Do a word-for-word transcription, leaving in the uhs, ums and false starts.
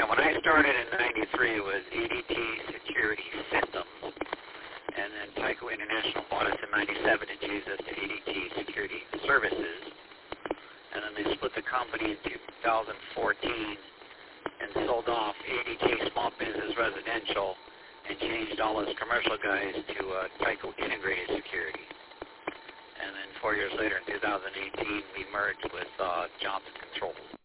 Yeah, when I started in ninety-three, it was A D T Security Systems, and then Tyco International bought us in ninety-seven and changed us to A D T Security Services, and then they split the company in two thousand fourteen and sold off A D T Small Business Residential and changed all those commercial guys to uh, Tyco Integrated Security. And then four years later, in two thousand eighteen, we merged with uh, Johnson Controls.